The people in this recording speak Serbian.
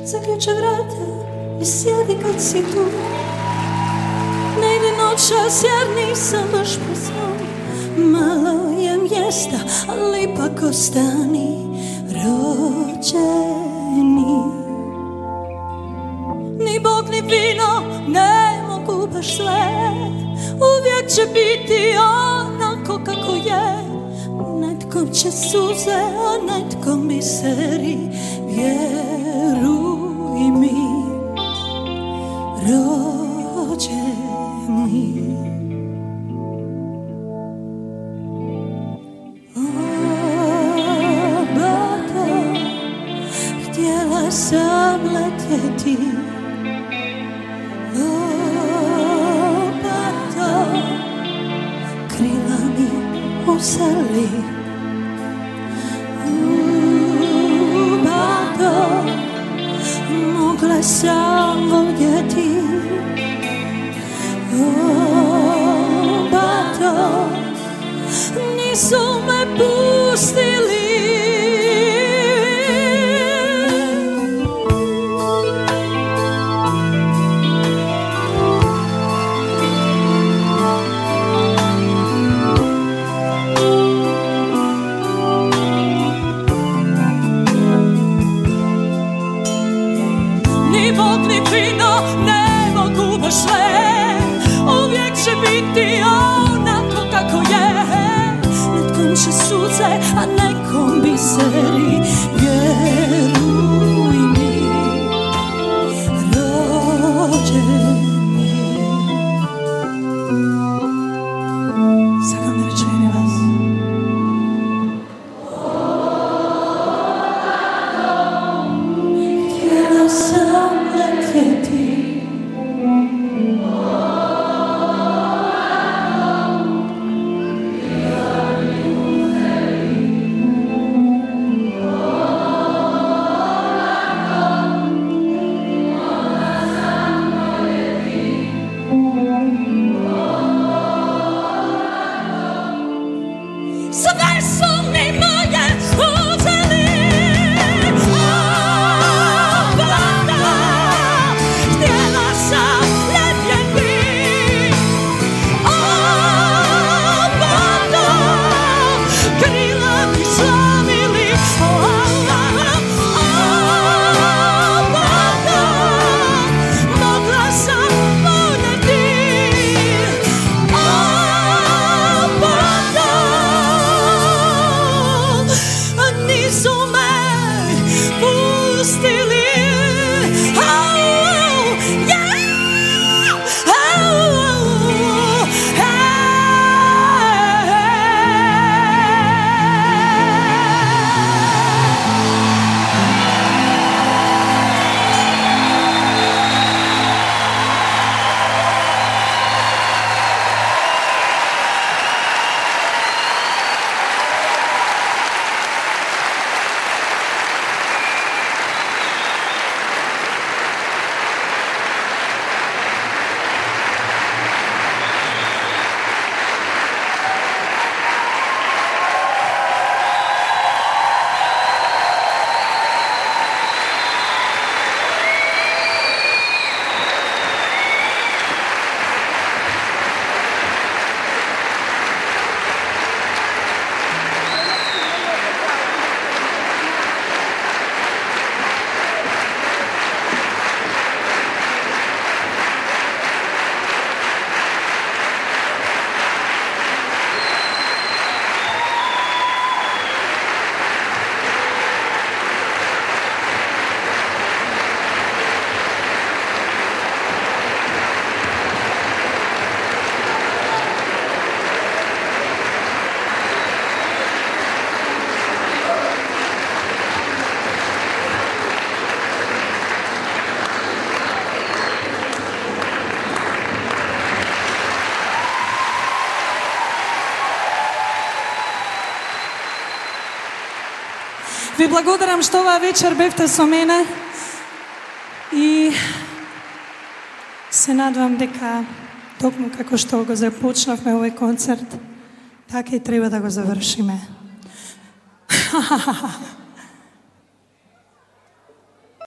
Zaključaj vrata i sjedi kad si tu. Ne ide noćas jer nisam baš po snom. Malo je mjesta, ali ipak ostani rođeni. Ni Bog ni vino ne mogu baš sve. Uvijek će biti onako kako je. Netko će suze, a netko miseri. Vjeruj mi, rođeni. O, bato, htjela sam letjeti. O, bato, krila mi uzeli. Mogla sam voljeti. O, bato, nisu me pustili. Ni Bog ni vino ne mogu baš sve. Uvijek će biti onako kako je. Netkom će suze, a nekom biseri. Vjeruj mi, rođeni. Sada me večeri vas. Htjela sam letjeti. Sve su mi moje uzeli. O, bato, htjela sam letjeti. O, bato, krila mi slavili. O, bato, mogla sam voljeti. O, bato, nisu me pustili. Oh, yeah. Oh, hey. Ви благодарам што оваа вечер бевте со мене и се надвам дека токму како што го започнавме овој концерт, така и треба да го завршиме.